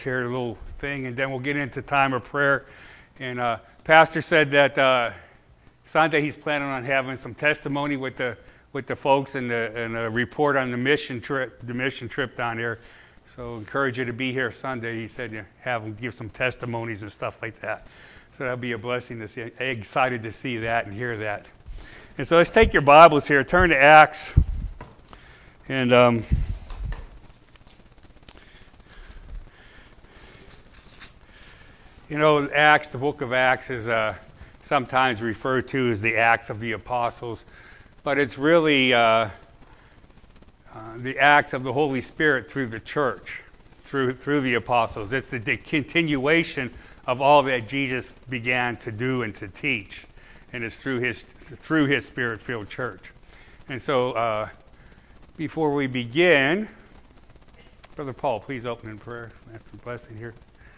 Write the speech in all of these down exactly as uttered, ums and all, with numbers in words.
Here a little thing, and then we'll get into time of prayer. And uh, Pastor said that uh, Sunday he's planning on having some testimony with the with the folks and the and a report on the mission trip, the mission trip down here. So encourage you to be here Sunday. He said you have them give some testimonies and stuff like that. So that'll be a blessing to see. I'm excited to see that and hear that. And so let's take your Bibles here, turn to Acts, and. Um, You know, Acts, the book of Acts is uh, sometimes referred to as the Acts of the Apostles, but it's really uh, uh, the Acts of the Holy Spirit through the church, through through the apostles. It's the, the continuation of all that Jesus began to do and to teach, and it's through his through his Spirit-filled church. And so, uh, before we begin, Brother Paul, please open in prayer. That's a blessing here.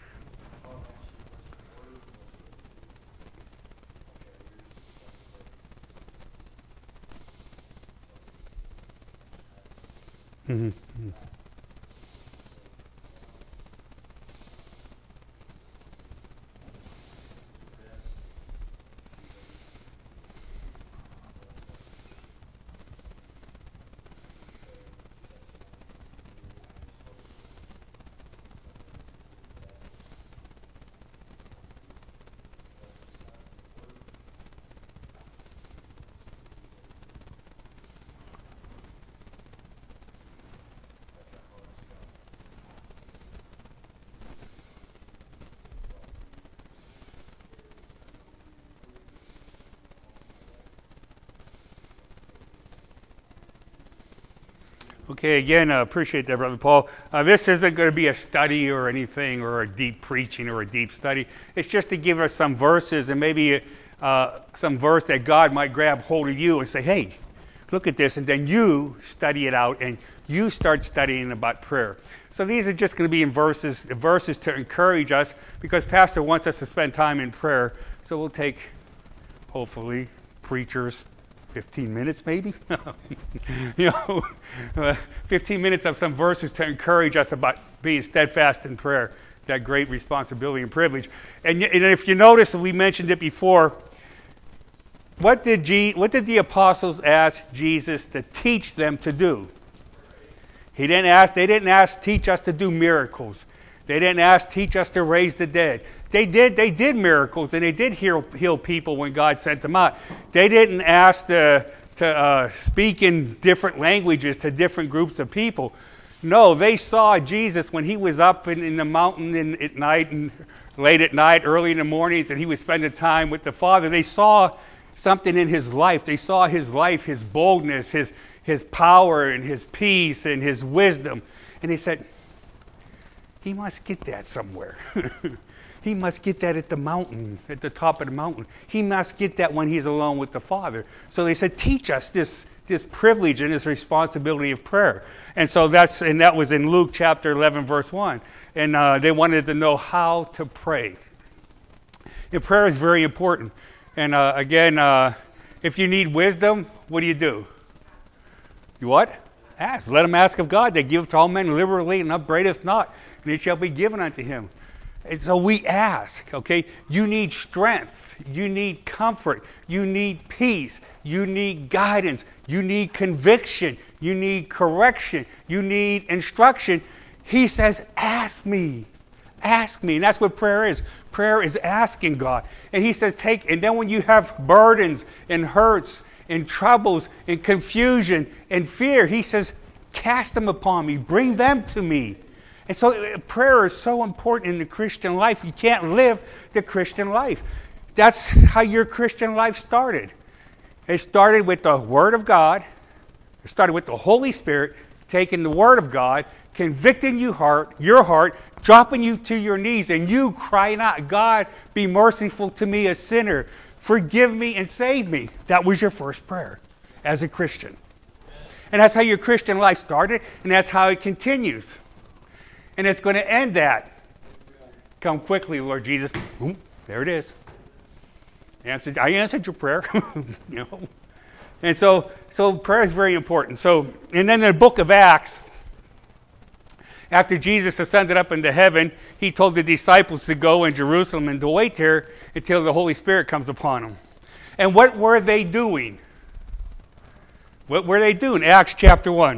Mm-hmm. Okay, again, I uh, appreciate that, Brother Paul. Uh, this isn't going to be a study or anything or a deep preaching or a deep study. It's just to give us some verses and maybe uh, some verse that God might grab hold of you and say, hey, look at this, and then you study it out and you start studying about prayer. So these are just going to be in verses, verses to encourage us because Pastor wants us to spend time in prayer. So we'll take, hopefully, preachers, fifteen minutes maybe, you know, uh, fifteen minutes of some verses to encourage us about being steadfast in prayer, that great responsibility and privilege. And, and if you notice, we mentioned it before, what did, G, what did the apostles ask Jesus to teach them to do? He didn't ask, they didn't ask, teach us to do miracles. They didn't ask, teach us to raise the dead. They did They did miracles, and they did heal, heal people when God sent them out. They didn't ask to, to uh, speak in different languages to different groups of people. No, they saw Jesus when he was up in, in the mountain in, at night, and late at night, early in the mornings, and he was spending time with the Father. They saw something in his life. They saw his life, his boldness, his, his power, and his peace, and his wisdom. And they said, he must get that somewhere. He must get that at the mountain, at the top of the mountain. He must get that when he's alone with the Father. So they said, teach us this, this privilege and this responsibility of prayer. And so that's, and that was in Luke chapter eleven, verse one. And uh, they wanted to know how to pray. And prayer is very important. And uh, again, uh, if you need wisdom, what do you do? You what? Ask. Let him ask of God. They give to all men liberally and upbraideth not, and it shall be given unto him. And so we ask, okay? You need strength. You need comfort. You need peace. You need guidance. You need conviction. You need correction. You need instruction. He says, ask me. Ask me. And that's what prayer is. Prayer is asking God. And he says, take, and then when you have burdens and hurts and troubles and confusion and fear, he says, cast them upon me. Bring them to me. And so prayer is so important in the Christian life. You can't live the Christian life. That's how your Christian life started. It started with the Word of God. It started with the Holy Spirit taking the Word of God, convicting you heart, your heart, dropping you to your knees, and you crying out, God, be merciful to me, a sinner. Forgive me and save me. That was your first prayer as a Christian. And that's how your Christian life started, and that's how it continues. And it's going to end that. Come quickly, Lord Jesus. Boom, there it is. Answered, I answered your prayer. You know. And so, so prayer is very important. So, and then the book of Acts, After Jesus ascended up into heaven, he told the disciples to go in Jerusalem and to wait there until the Holy Spirit comes upon them. And what were they doing? What were they doing? Acts chapter one.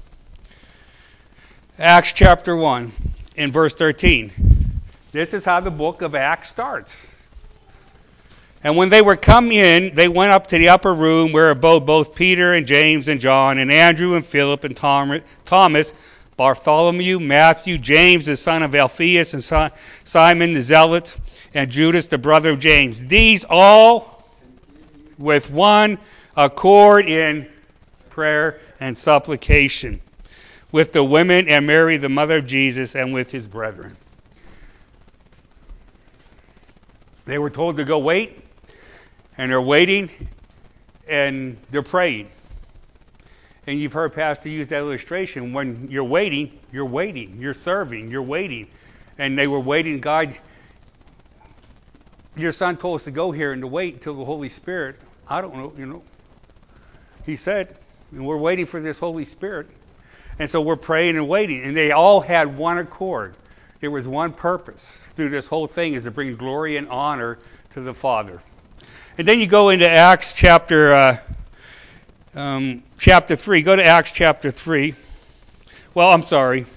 Acts chapter one in verse thirteen. This is how the book of Acts starts. And when they were come in, they went up to the upper room where abode both Peter and James and John and Andrew and Philip and Thomas, Bartholomew, Matthew, James the son of Alphaeus, and Simon the Zealot, and Judas the brother of James. These all with one accord in prayer and supplication, with the women and Mary the mother of Jesus, and with his brethren. They were told to go wait, and they're waiting, and they're praying. And you've heard Pastor use that illustration. When you're waiting, you're waiting. You're serving. You're waiting. And they were waiting. God, your son told us to go here and to wait until the Holy Spirit. I don't know, you know. He said, and we're waiting for this Holy Spirit. And so we're praying and waiting. And they all had one accord. There was one purpose through this whole thing, is to bring glory and honor to the Father. And then you go into Acts chapter uh, um, chapter three. Go to Acts chapter three. Well, I'm sorry.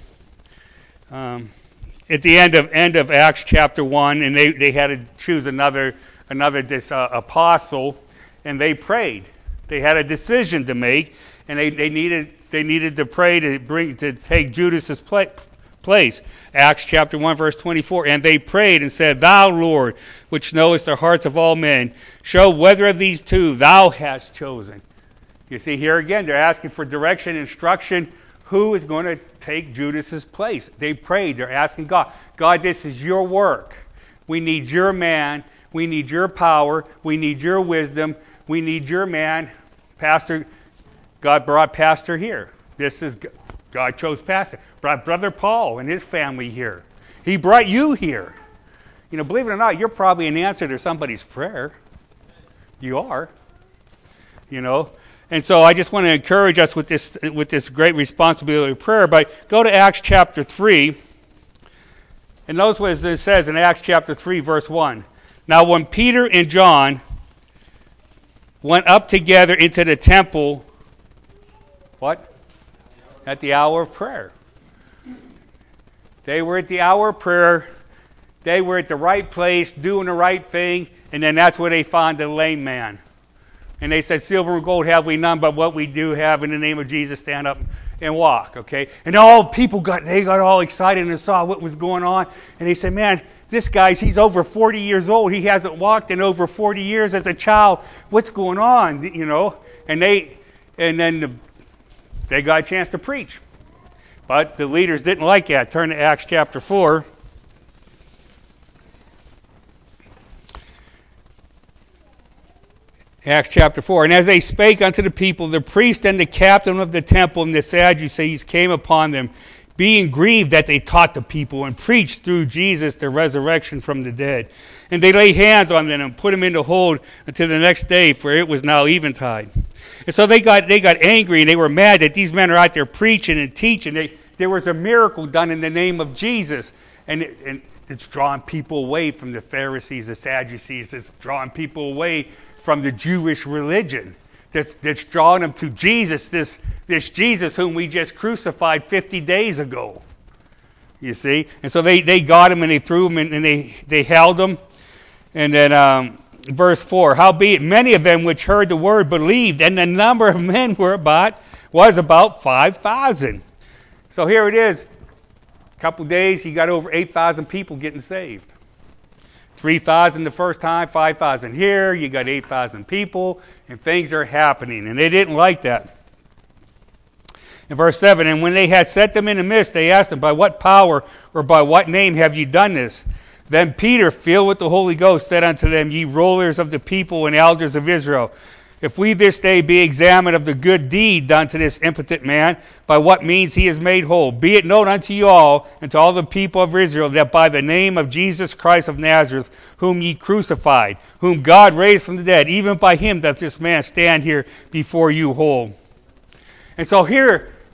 Um, at the end of end of Acts chapter one, and they, they had to choose another another dis, uh, apostle, and they prayed. They had a decision to make, and they, they needed they needed to pray to bring to take Judas's place. place. Acts chapter one, verse twenty-four. And they prayed and said, Thou, Lord, which knowest the hearts of all men, show whether of these two thou hast chosen. You see, here again, they're asking for direction, instruction. Who is going to take Judas's place? They prayed. They're asking God, God, this is your work. We need your man. We need your power. We need your wisdom. We need your man. Pastor, God brought Pastor here. This is, God chose Pastor. Brought Brother Paul and his family here. He brought you here. You know, believe it or not, you're probably an answer to somebody's prayer. You are. You know. And so I just want to encourage us with this with this great responsibility of prayer. But go to Acts chapter three. And notice what it says in Acts chapter three, verse one. Now when Peter and John went up together into the temple, what? At the hour of prayer. They were at the hour of prayer. They were at the right place, doing the right thing, and then that's where they found the lame man. And they said, Silver and gold have we none, but what we do have, in the name of Jesus, stand up and walk, okay? And all people got, they got all excited and saw what was going on. And they said, man, this guy's, he's over forty years old. He hasn't walked in over forty years as a child. What's going on, you know? And they, and then the, they got a chance to preach. But the leaders didn't like that. Turn to Acts chapter four. Acts chapter four. And as they spake unto the people, the priest and the captain of the temple and the Sadducees came upon them, being grieved that they taught the people and preached through Jesus the resurrection from the dead. And they laid hands on them and put them into hold until the next day, for it was now eventide. And so they got they got angry, and they were mad that these men are out there preaching and teaching. They, there was a miracle done in the name of Jesus. And, it, and it's drawing people away from the Pharisees, the Sadducees. It's drawing people away from the Jewish religion. That's, that's drawing them to Jesus, this, this Jesus whom we just crucified fifty days ago. You see? And so they, they got him and they threw him and, and they, they held him. And then um, verse four, howbeit many of them which heard the word believed, and the number of men were about, was about five thousand. So here it is. A couple days, you got over eight thousand people getting saved. three thousand the first time, five thousand here. You got eight thousand people, and things are happening. And they didn't like that. In verse seven, and when they had set them in the midst, they asked them, by what power or by what name have you done this? Then Peter, filled with the Holy Ghost, said unto them, ye rulers of the people and elders of Israel, if we this day be examined of the good deed done to this impotent man, by what means he is made whole, be it known unto you all, and to all the people of Israel, that by the name of Jesus Christ of Nazareth, whom ye crucified, whom God raised from the dead, even by him doth this man stand here before you whole. And so here,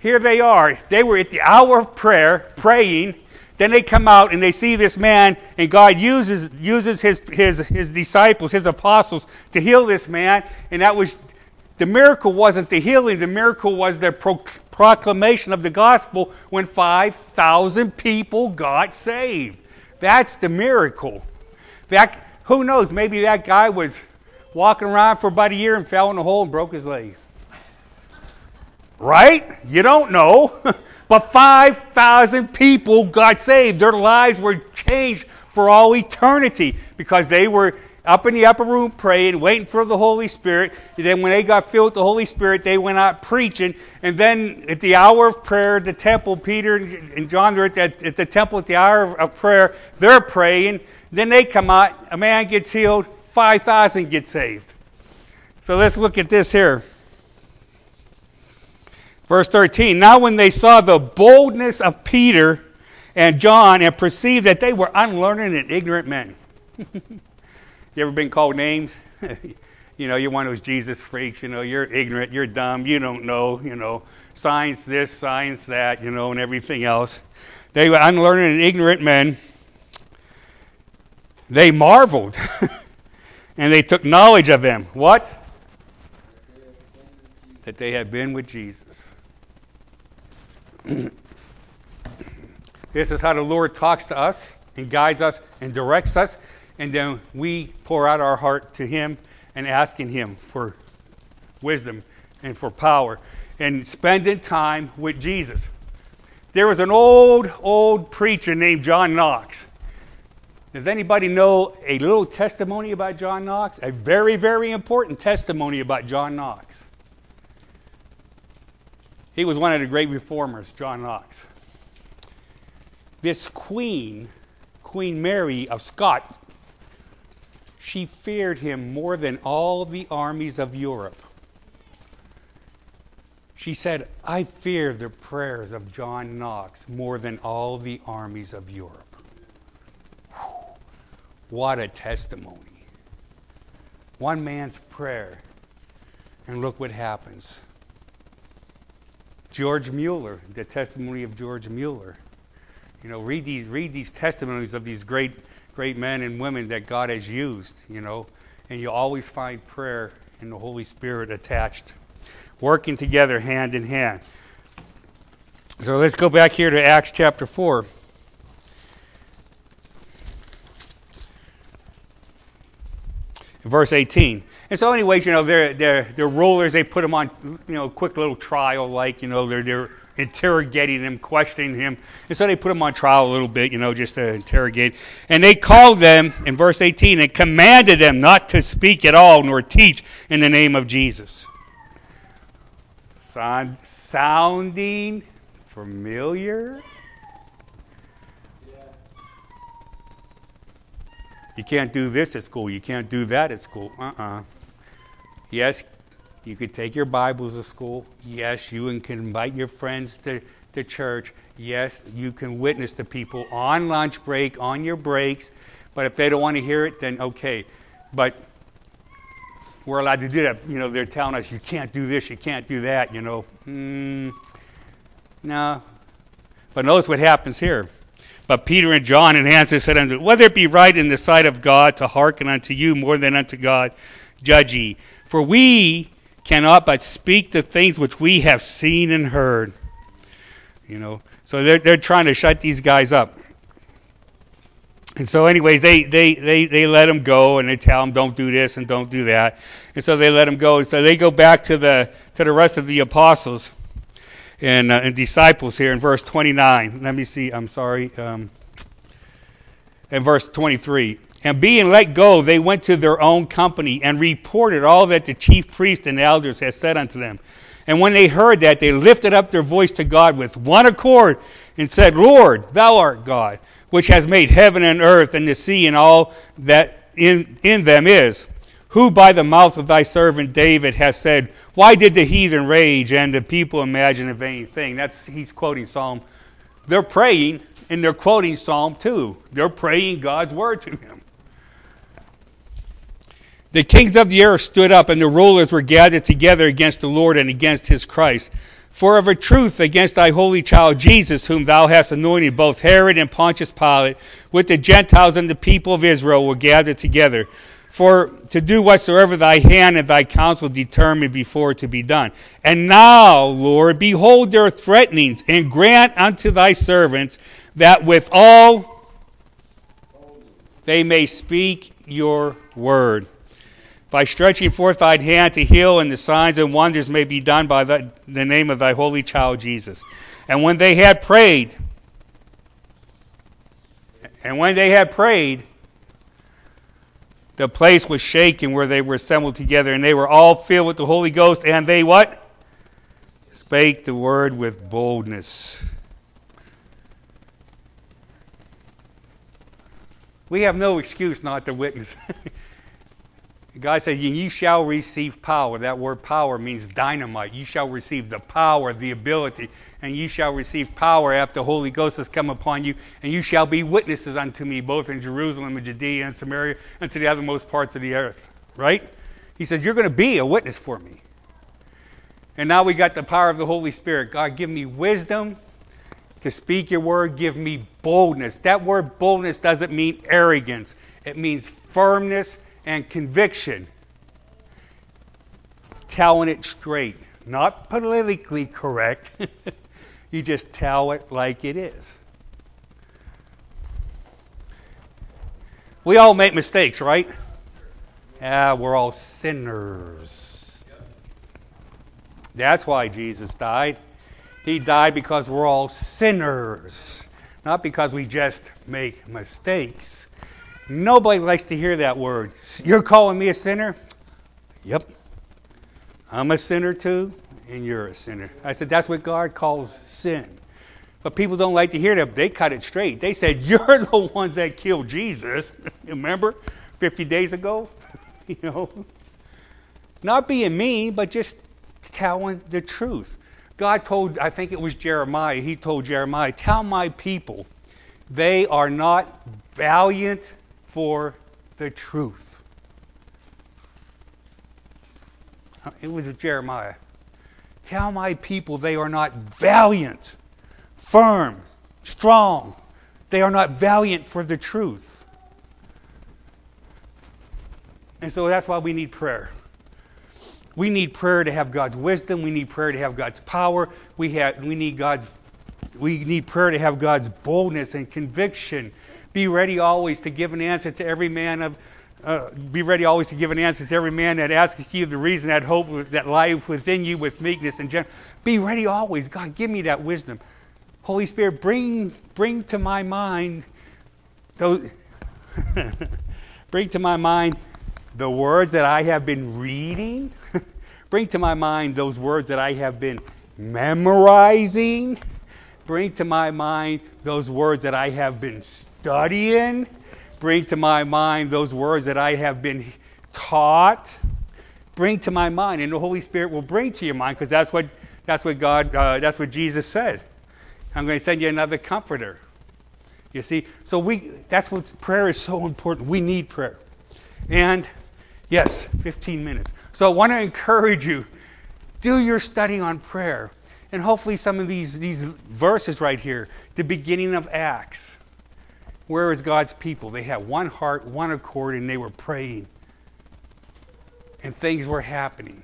here they are. They were at the hour of prayer, praying. Then they come out and they see this man, and God uses uses his his his disciples, his apostles, to heal this man. And that was the miracle. Wasn't the healing? The miracle was the pro- proclamation of the gospel when five thousand people got saved. That's the miracle. That, who knows? Maybe that guy was walking around for about a year and fell in a hole and broke his leg. Right? You don't know. But five thousand people got saved. Their lives were changed for all eternity because they were up in the upper room praying, waiting for the Holy Spirit. And then when they got filled with the Holy Spirit, they went out preaching. And then at the hour of prayer, the temple, Peter and John are at the, at the temple at the hour of prayer. They're praying. Then they come out. A man gets healed. five thousand get saved. So let's look at this here. Verse thirteen, now when they saw the boldness of Peter and John and perceived that they were unlearned and ignorant men. You ever been called names? You know, you're one of those Jesus freaks, you know, you're ignorant, you're dumb, you don't know, you know, science this, science that, you know, and everything else. They were unlearned and ignorant men. They marveled, and they took knowledge of them. What? That they had been with Jesus. This is how the Lord talks to us and guides us and directs us, and then we pour out our heart to Him and asking Him for wisdom and for power and spending time with Jesus. There was an old, old preacher named John Knox. Does anybody know a little testimony about John Knox? A very, very important testimony about John Knox. He was one of the great reformers, John Knox. This queen, Queen Mary of Scots, she feared him more than all the armies of Europe. She said, I fear the prayers of John Knox more than all the armies of Europe. Whew. What a testimony. One man's prayer, and look what happens. George Mueller, the testimony of George Mueller. You know, read these read these testimonies of these great great men and women that God has used, you know, and you always find prayer and the Holy Spirit attached, working together hand in hand. So let's go back here to Acts chapter four. Verse eighteen. And so anyways, you know, they're, they're, they're rulers, they put them on, you know, quick little trial, like, you know, they're, they're interrogating him, questioning him. And so they put him on trial a little bit, you know, just to interrogate. And they called them, in verse eighteen, and commanded them not to speak at all, nor teach in the name of Jesus. Sound, sounding familiar? You can't do this at school. You can't do that at school. Uh-uh. Yes, you could take your Bibles to school. Yes, you can invite your friends to, to church. Yes, you can witness to people on lunch break, on your breaks. But if they don't want to hear it, then okay. But we're allowed to do that. You know, they're telling us, you can't do this, you can't do that, you know. Mm, no. But notice what happens here. But Peter and John in answer said unto them, whether it be right in the sight of God to hearken unto you more than unto God, judge ye. For we cannot but speak the things which we have seen and heard. You know, so they're they're trying to shut these guys up. And so anyways, they, they, they, they let them go, and they tell them don't do this and don't do that. And so they let them go. And so they go back to the to the rest of the apostles and, uh, and disciples here in verse twenty-nine. Let me see. I'm sorry. Um, in verse twenty-three. And being let go, they went to their own company and reported all that the chief priests and elders had said unto them. And when they heard that, they lifted up their voice to God with one accord and said, Lord, thou art God, which has made heaven and earth and the sea and all that in, in them is, who by the mouth of thy servant David has said, why did the heathen rage and the people imagine a vain thing? That's, he's quoting Psalm. They're praying and they're quoting Psalm two. They're praying God's word to him. The kings of the earth stood up, and the rulers were gathered together against the Lord and against his Christ. For of a truth against thy holy child Jesus, whom thou hast anointed, both Herod and Pontius Pilate, with the Gentiles and the people of Israel, were gathered together, for to do whatsoever thy hand and thy counsel determined before to be done. And now, Lord, behold their threatenings, and grant unto thy servants that with all they may speak your word, by stretching forth thine hand to heal, and the signs and wonders may be done by the, the name of thy holy child Jesus. And when they had prayed, and when they had prayed, the place was shaken where they were assembled together, and they were all filled with the Holy Ghost, and they what? Spake the word with boldness. We have no excuse not to witness. God said, you shall receive power. That word power means dynamite. You shall receive the power, the ability, and you shall receive power after the Holy Ghost has come upon you, and you shall be witnesses unto me, both in Jerusalem and Judea and Samaria and to the othermost parts of the earth. Right? He said, you're going to be a witness for me. And now we got the power of the Holy Spirit. God, give me wisdom to speak your word. Give me boldness. That word boldness doesn't mean arrogance. It means firmness and conviction. Telling it straight. Not politically correct. You just tell it like it is. We all make mistakes, right? Yeah, we're all sinners. That's why Jesus died. He died because we're all sinners. Not because we just make mistakes. Nobody likes to hear that word. You're calling me a sinner? Yep. I'm a sinner too, and you're a sinner. I said, that's what God calls sin. But people don't like to hear that. They cut it straight. They said, you're the ones that killed Jesus. Remember? fifty days ago? You know? Not being mean, but just telling the truth. God told, I think it was Jeremiah, he told Jeremiah, tell my people, they are not valiant for the truth. It was Jeremiah. Tell my people they are not valiant, firm, strong. They are not valiant for the truth. And so that's why we need prayer. We need prayer to have God's wisdom. We need prayer to have God's power. We have we need God's we need prayer to have God's boldness and conviction. Be ready always to give an answer to every man of uh, be ready always to give an answer to every man that asks you the reason that hope that lies within you with meekness and gentleness. Be ready always. God, give me that wisdom. Holy Spirit, bring bring to my mind those bring to my mind the words that I have been reading. Bring to my mind those words that I have been memorizing. Bring to my mind those words that I have been studying. Bring to my mind those words that I have been taught. Bring to my mind, and the Holy Spirit will bring to your mind, because that's what that's what God uh, that's what Jesus said. I'm going to send you another comforter. You see, so we that's what prayer is so important. We need prayer, and yes, fifteen minutes. So I want to encourage you, do your study on prayer. And hopefully some of these, these verses right here, the beginning of Acts, where is God's people? They had one heart, one accord, and they were praying. And things were happening.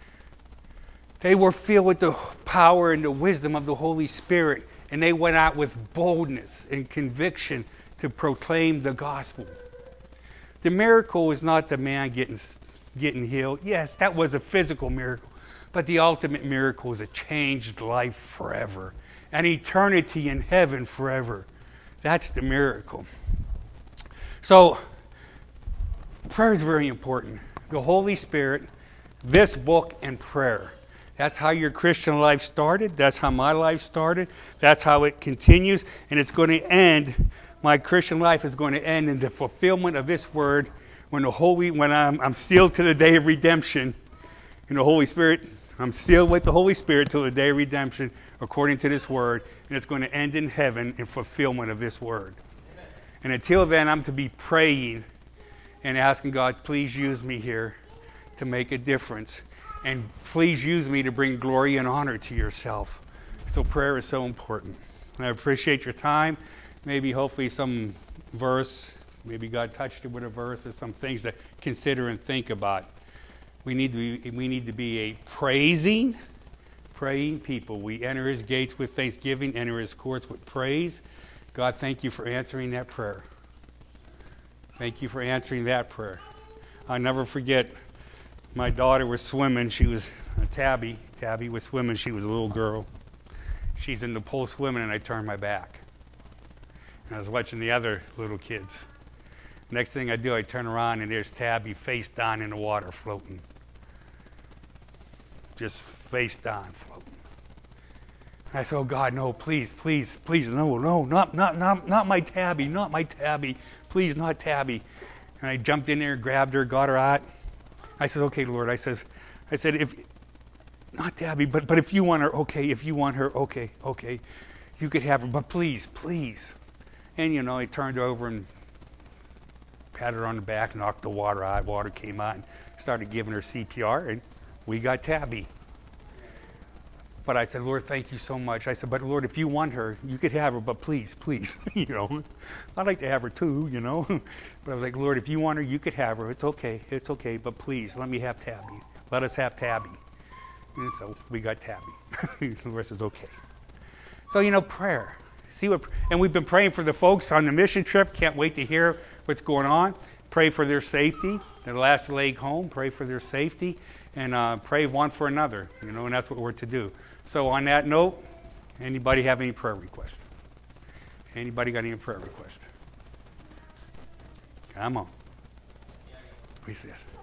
They were filled with the power and the wisdom of the Holy Spirit. And they went out with boldness and conviction to proclaim the gospel. The miracle was not the man getting getting healed. Yes, that was a physical miracle. But the ultimate miracle is a changed life forever. An eternity in heaven forever. That's the miracle. So, prayer is very important. The Holy Spirit, this book, and prayer. That's how your Christian life started. That's how my life started. That's how it continues. And it's going to end. My Christian life is going to end in the fulfillment of this word. When the Holy, when I'm, I'm sealed to the day of redemption, in the Holy Spirit, I'm sealed with the Holy Spirit till the day of redemption, according to this word, and it's going to end in heaven in fulfillment of this word. Amen. And until then, I'm to be praying and asking God, please use me here to make a difference. And please use me to bring glory and honor to yourself. So prayer is so important. And I appreciate your time. Maybe hopefully some verse, maybe God touched you with a verse or some things to consider and think about. We need to be, we need to be a praising, praying people. We enter his gates with thanksgiving, enter his courts with praise. God, thank you for answering that prayer. Thank you for answering that prayer. I'll never forget, my daughter was swimming. She was, uh, Tabby, Tabby was swimming. She was a little girl. She's in the pool swimming, and I turned my back. And I was watching the other little kids. Next thing I do, I turn around, and there's Tabby face down in the water floating. Just face down floating. And I said, oh, God, no, please, please, please, no, no, not, not, not, not my Tabby, not my Tabby. Please, not Tabby. And I jumped in there, grabbed her, got her out. I said, okay, Lord. I says, I said, if not Tabby, but but if you want her, okay. If you want her, okay, okay. You could have her, but please, please. And you know, I turned over and patted her on the back, knocked the water out. Water came out, and started giving her C P R, and we got Tabby. But I said, Lord, thank you so much. I said, but Lord, if you want her, you could have her, but please, please, you know. I'd like to have her too, you know. But I was like, Lord, if you want her, you could have her. It's okay, it's okay, but please, let me have Tabby. Let us have Tabby. And so we got Tabby. The rest is okay. So, you know, prayer. See what, and we've been praying for the folks on the mission trip. Can't wait to hear what's going on. Pray for their safety, their last leg home. Pray for their safety, and uh, pray one for another, you know, and that's what we're to do. So on that note, anybody have any prayer requests? Anybody got any prayer requests? Come on. What's this?